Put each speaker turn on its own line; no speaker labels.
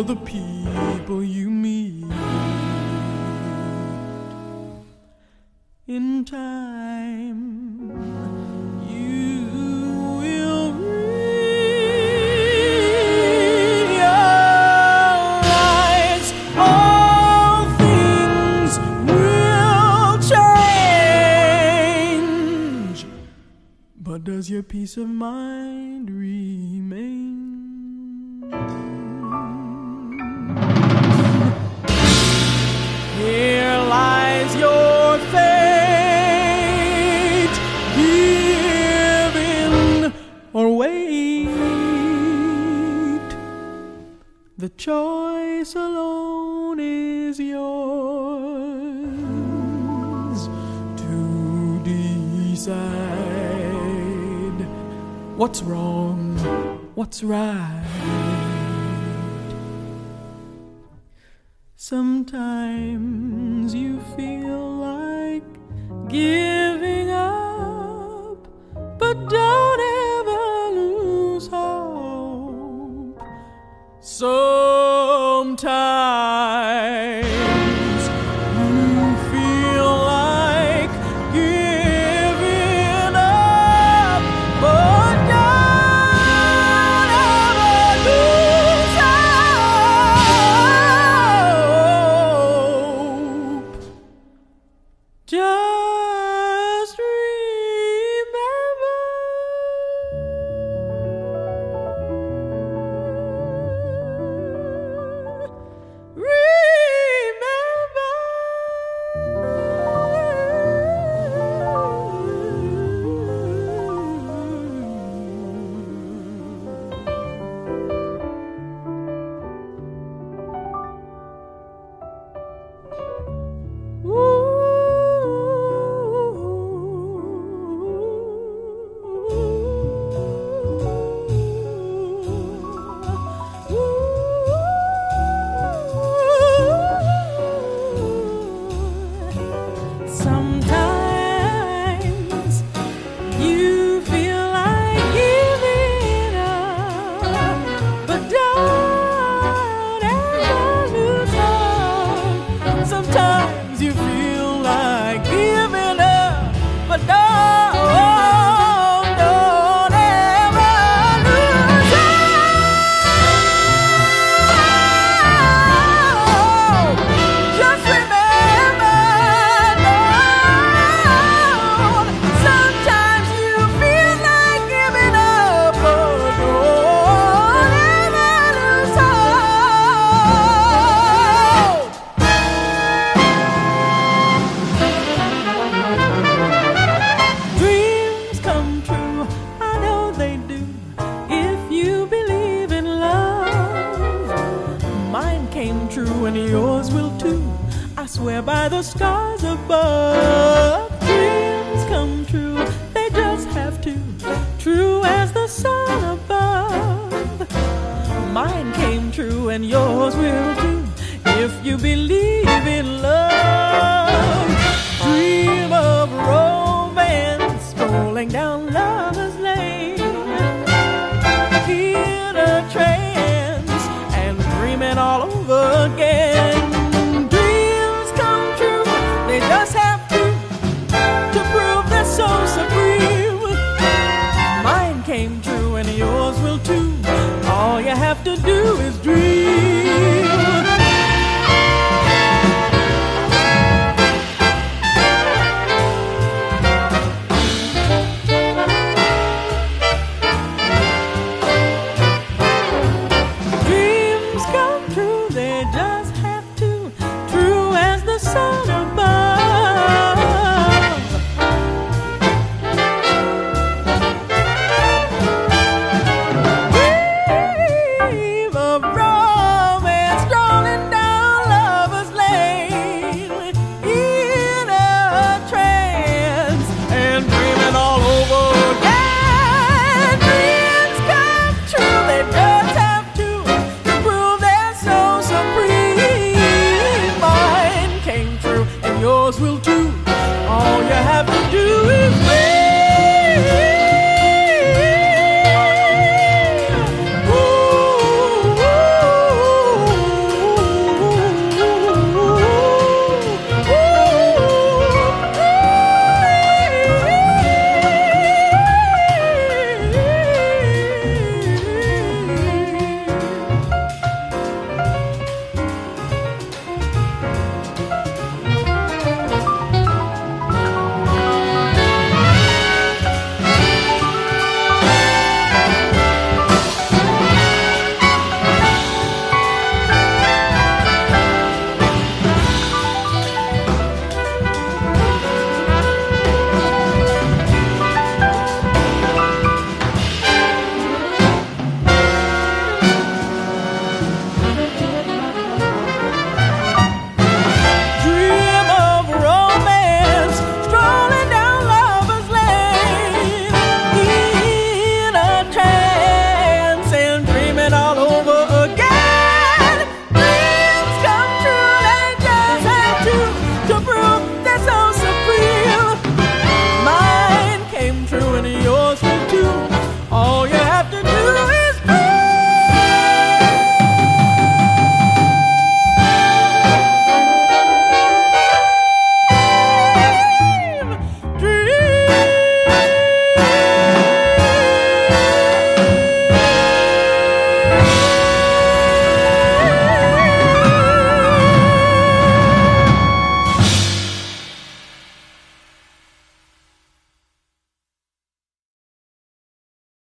the people you meet. In time, you will realize all things will change. But does your peace of mind remain? Here lies your fate, give in or wait. The choice alone is yours to decide. What's wrong, what's right? Sometimes you feel like giving up, but don't ever lose hope. Sometimes you feel like giving up, but don't ever lose hope. Just remember, sometimes you feel like giving up, but don't ever lose hope. Sometimes you feel like giving up, but don't ever lose hope. Just remember, sometimes you feel like giving up, but don't ever lose hope. Dreams come true, I know they do, if you believe in love. Mine came true and yours will too, I swear by the stars above. Dreams come true, they just have to, true as the sun above. Mine came true and yours will too, if you believe in love. Dream of romance rolling down lover's lane, in a trance and dreaming all over again. Dreams come true, they just have to prove they're so supreme. Mine came true and yours will too, all you have to do is dream. Dreams come true, they just have to, true as the sun above. Dream of romance strolling down lover's lane, in a trance and dreaming all over again. Dreams come true, they just have to prove they're so supreme. Mine came true and yours will too.